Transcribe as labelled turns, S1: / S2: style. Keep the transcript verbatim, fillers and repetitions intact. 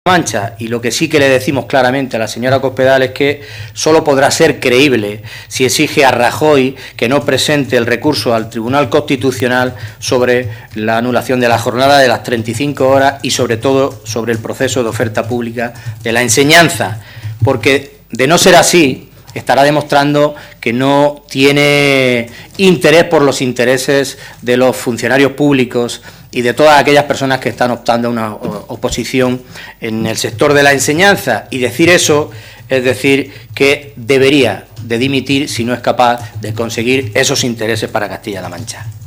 S1: Mancha, y lo que sí que le decimos claramente a la señora Cospedal es que solo podrá ser creíble si exige a Rajoy que no presente el recurso al Tribunal Constitucional sobre la anulación de la jornada de las treinta y cinco horas y sobre todo sobre el proceso de oferta pública de la enseñanza, porque de no ser así estará demostrando que no tiene interés por los intereses de los funcionarios públicos y de todas aquellas personas que están optando a una oposición en el sector de la enseñanza. Y decir eso es decir que debería de dimitir si no es capaz de conseguir esos intereses para Castilla-La Mancha.